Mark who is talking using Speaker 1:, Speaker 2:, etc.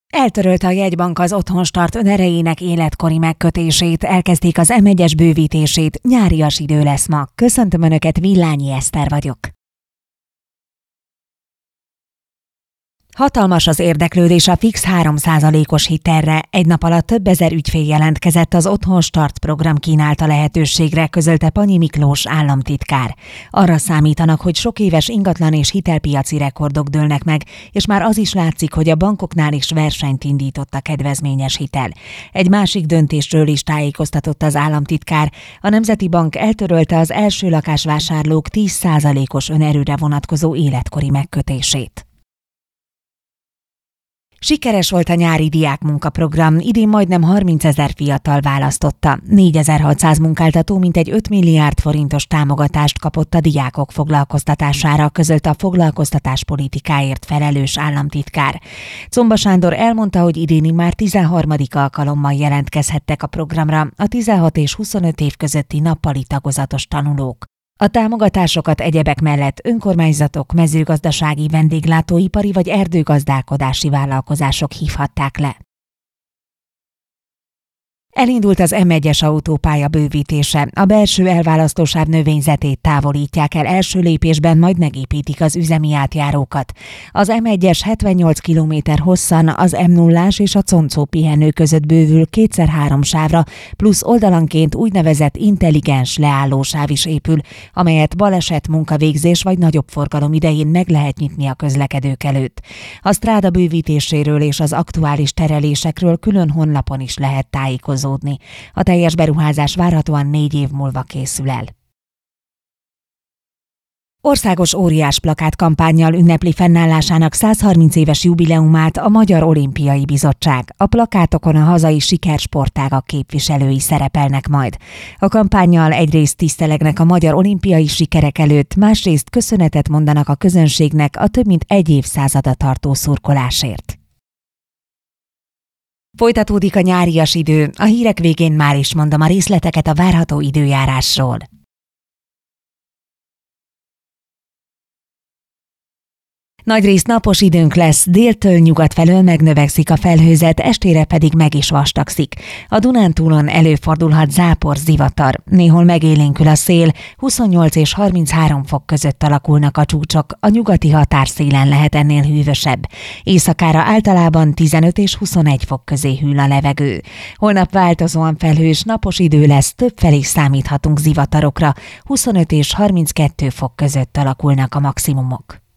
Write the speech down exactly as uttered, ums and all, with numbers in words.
Speaker 1: Eltörölte a jegybank az Otthonstart önerejének életkori megkötését, elkezdték az em egyes bővítését, nyárias idő lesz ma. Köszöntöm Önöket, Villányi Eszter vagyok. Hatalmas az érdeklődés a fix három százalékos hitelre. Egy nap alatt több ezer ügyfél jelentkezett az Otthonstart program kínálta lehetőségre, közölte Panyi Miklós államtitkár. Arra számítanak, hogy sok éves ingatlan és hitelpiaci rekordok dőlnek meg, és már az is látszik, hogy a bankoknál is versenyt indított a kedvezményes hitel. Egy másik döntésről is tájékoztatott az államtitkár. A Nemzeti Bank eltörölte az első lakásvásárlók tíz százalékos önerőre vonatkozó életkori megkötését. Sikeres volt a nyári diákmunkaprogram, idén majdnem harmincezer fiatal választotta. négyezer-hatszáz munkáltató mintegy öt milliárd forintos támogatást kapott a diákok foglalkoztatására, közölte a foglalkoztatáspolitikáért felelős államtitkár. Czomba Sándor elmondta, hogy idén már tizenharmadik alkalommal jelentkezhettek a programra a tizenhat és huszonöt év közötti nappali tagozatos tanulók. A támogatásokat egyebek mellett önkormányzatok, mezőgazdasági, vendéglátóipari vagy erdőgazdálkodási vállalkozások hívhatták le. Elindult az em egyes autópálya bővítése. A belső elválasztósáv növényzetét távolítják el első lépésben, majd megépítik az üzemi átjárókat. Az em egyes hetvennyolc kilométer hosszan az em nullás és a Concó pihenő között bővül kétszer három sávra, plusz oldalanként úgynevezett intelligens leállósáv is épül, amelyet baleset, munkavégzés vagy nagyobb forgalom idején meg lehet nyitni a közlekedők előtt. A stráda bővítéséről és az aktuális terelésekről külön honlapon is lehet tájékozódni. A teljes beruházás várhatóan négy év múlva készül el. Országos óriásplakát kampánnyal ünnepli fennállásának százharminc éves jubileumát a Magyar Olimpiai Bizottság. A plakátokon a hazai sikersportágak képviselői szerepelnek majd. A kampánnyal egyrészt tisztelegnek a magyar olimpiai sikerek előtt, másrészt köszönetet mondanak a közönségnek a több mint egy évszázada tartó szurkolásért. Folytatódik a nyárias idő, a hírek végén már is mondom a részleteket a várható időjárásról. Nagyrészt napos időnk lesz, déltől nyugat felől megnövekszik a felhőzet, estére pedig meg is vastagszik. A Dunántúlon előfordulhat zápor, zivatar, néhol megélénkül a szél, huszonnyolc és harminchárom fok között alakulnak a csúcsok, a nyugati határszélen lehet ennél hűvösebb. Éjszakára általában tizenöt és huszonegy fok közé hűl a levegő. Holnap változóan felhős, napos idő lesz, többfelé számíthatunk zivatarokra, huszonöt és harminckettő fok között alakulnak a maximumok.